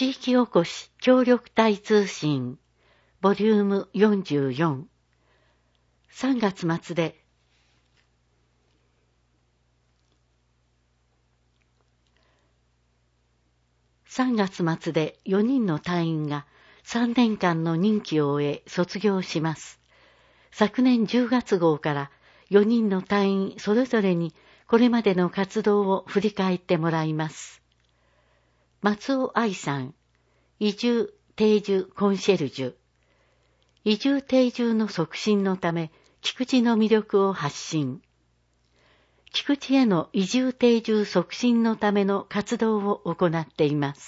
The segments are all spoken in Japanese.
地域おこし協力隊通信ボリューム44。3月末で4人の隊員が3年間の任期を終え卒業します。昨年10月号から4人の隊員それぞれにこれまでの活動を振り返ってもらいます。松尾愛さん、移住定住コンシェルジュ。移住定住の促進のため、菊池の魅力を発信。菊池への移住定住促進のための活動を行っています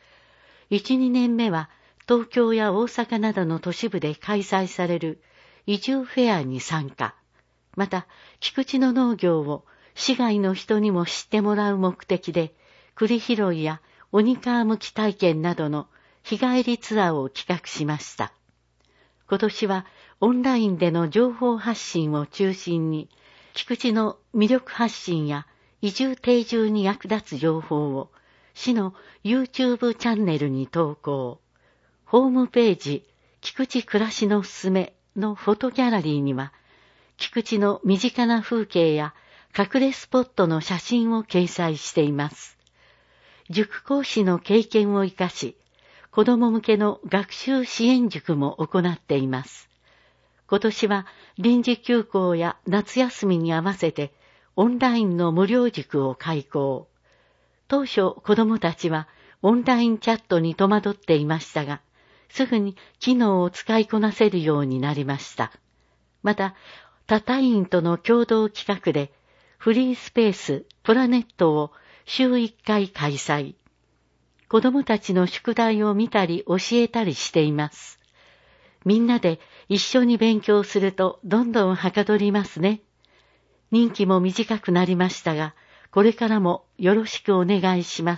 。1、2年目は東京や大阪などの都市部で開催される移住フェアに参加。また、菊池の農業を市外の人にも知ってもらう目的で、栗拾いや鬼皮むき体験などの日帰りツアーを企画しました。今年はオンラインでの情報発信を中心に、菊池の魅力発信や移住定住に役立つ情報を市の YouTube チャンネルに投稿。ホームページ、菊池暮らしのすすめのフォトギャラリーには、菊池の身近な風景や隠れスポットの写真を掲載しています。塾講師の経験を生かし、子ども向けの学習支援塾も行っています。今年は臨時休校や夏休みに合わせてオンラインの無料塾を開講。当初子どもたちはオンラインチャットに戸惑っていましたが、すぐに機能を使いこなせるようになりました。また、他隊員との共同企画でフリースペースプラネットを週1回開催。子どもたちの宿題を見たり教えたりしています。みんなで一緒に勉強するとどんどんはかどりますね。任期も短くなりましたが、これからもよろしくお願いします。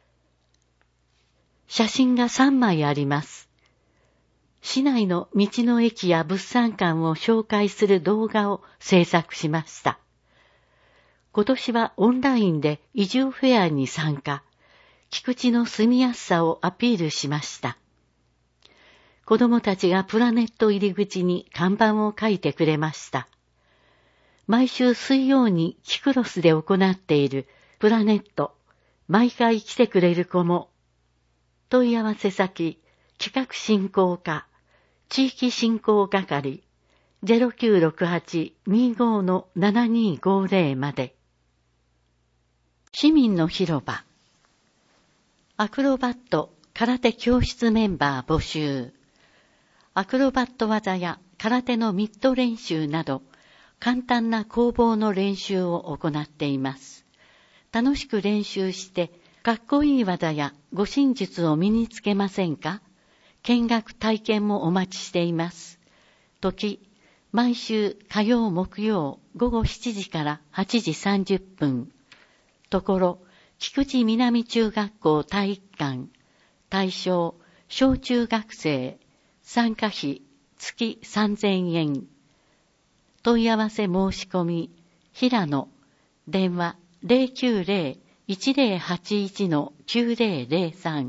写真が3枚あります。市内の道の駅や物産館を紹介する動画を制作しました。今年はオンラインで移住フェアに参加。菊池の住みやすさをアピールしました。子どもたちがプラネット入り口に看板を書いてくれました。毎週水曜にキクロスで行っているプラネット、毎回来てくれる子も。問い合わせ先、企画振興課、地域振興係、0968-25-7250まで。市民の広場。アクロバット空手教室メンバー募集。アクロバット技や空手のミット練習など、簡単な攻防の練習を行っています。楽しく練習して、かっこいい技や護身術を身につけませんか？見学体験もお待ちしています。時、毎週火曜木曜午後7時から8時30分。ところ、菊池南中学校体育館。対象、小中学生。参加費、月3000円。問い合わせ申し込み、平野。電話、090-1081-9003。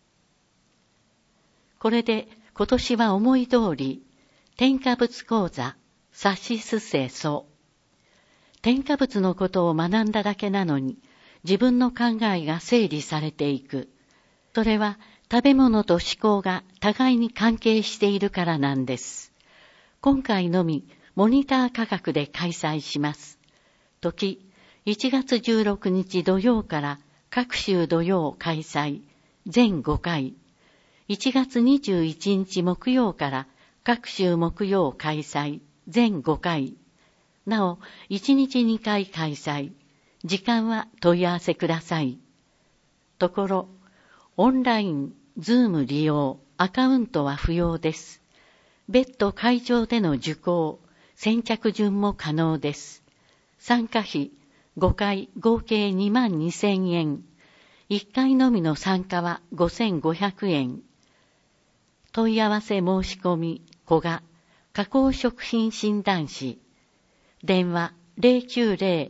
これで今年は思い通り、添加物講座、さしすせそ。添加物のことを学んだだけなのに、自分の考えが整理されていく。それは食べ物と思考が互いに関係しているからなんです。今回のみモニター価格で開催します。時、1月16日土曜から各週土曜開催、全5回。1月21日木曜から各週木曜開催、全5回。なお、1日2回開催。時間は問い合わせください。ところ、オンライン、ズーム利用、アカウントは不要です。別途会場での受講、先着順も可能です。参加費、5回合計22,000円。1回のみの参加は5,500円。問い合わせ申し込み、古賀、加工食品診断士。電話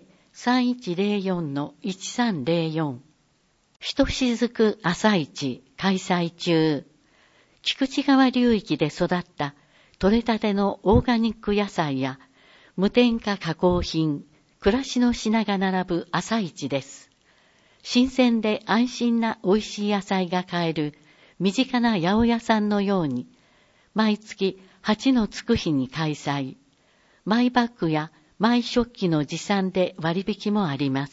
090-3104-1304。ひとしずく朝市。 開催中。菊池川流域で育った取れたてのオーガニック野菜や無添加加工品、暮らしの品が並ぶ朝市です。新鮮で安心な美味しい野菜が買える身近な八百屋さんのように、毎月8のつく日に開催。マイバッグやマイ食器の持参で割引もあります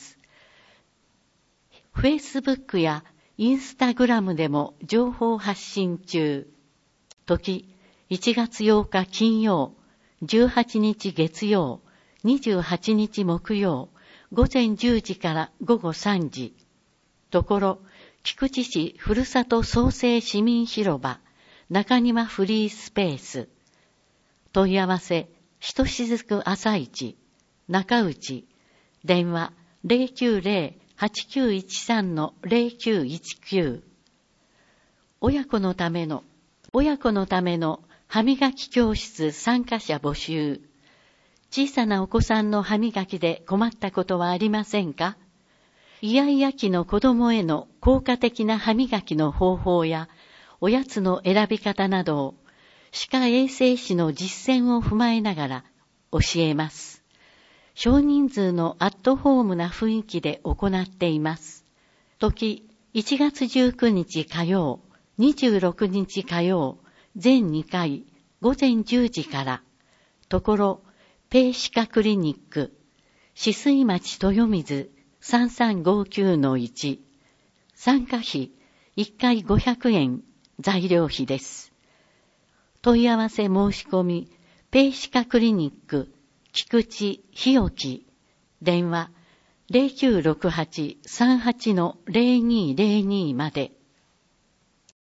。Facebook やインスタグラムでも情報発信中。時、1月8日金曜、18日月曜、28日木曜、午前10時から午後3時。ところ、菊池市ふるさと創生市民広場、中庭フリースペース。問い合わせ、ひとしずく朝市、中内、電話 090-8913-0919。親子のための歯磨き教室参加者募集。小さなお子さんの歯磨きで困ったことはありませんか？イヤイヤ期の子供への効果的な歯磨きの方法やおやつの選び方などを歯科衛生士の実践を踏まえながら教えます。少人数のアットホームな雰囲気で行っています。時1月19日火曜、26日火曜、全2回、午前10時から。ところ、ペイ歯科クリニック、止水町豊水 3359-1。参加費、1回500円、材料費です。問い合わせ申し込み、ペイ歯科クリニック、菊池日置、電話 0968-38-0202 まで。